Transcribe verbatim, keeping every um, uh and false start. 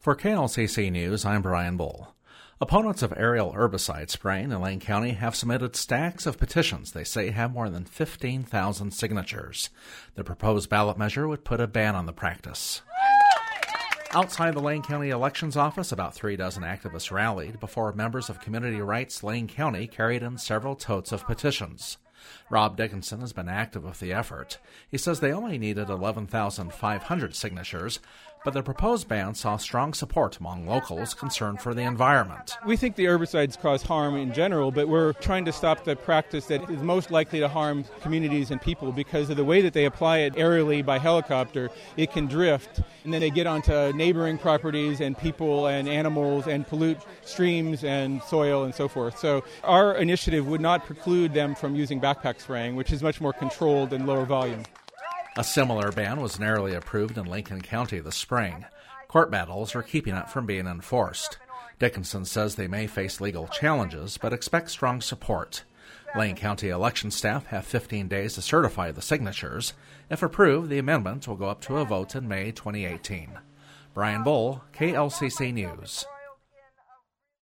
For K L C C News, I'm Brian Bull. Opponents of aerial herbicide spraying in Lane County have submitted stacks of petitions they say have more than fifteen thousand signatures. The proposed ballot measure would put a ban on the practice. Outside the Lane County Elections Office, about three dozen activists rallied before members of Community Rights Lane County carried in several totes of petitions. Rob Dickinson has been active with the effort. He says they only needed eleven thousand five hundred signatures, but the proposed ban saw strong support among locals concerned for the environment. We think the herbicides cause harm in general, but we're trying to stop the practice that is most likely to harm communities and people because of the way that they apply it aerially by helicopter. It can drift, and then they get onto neighboring properties and people and animals and pollute streams and soil and so forth. So our initiative would not preclude them from using backpack spraying, which is much more controlled and lower volume. A similar ban was narrowly approved in Lincoln County this spring. Court battles are keeping it from being enforced. Dickinson says they may face legal challenges, but expect strong support. Lane County election staff have fifteen days to certify the signatures. If approved, the amendment will go up to a vote in May twenty eighteen. Brian Bull, K L C C News.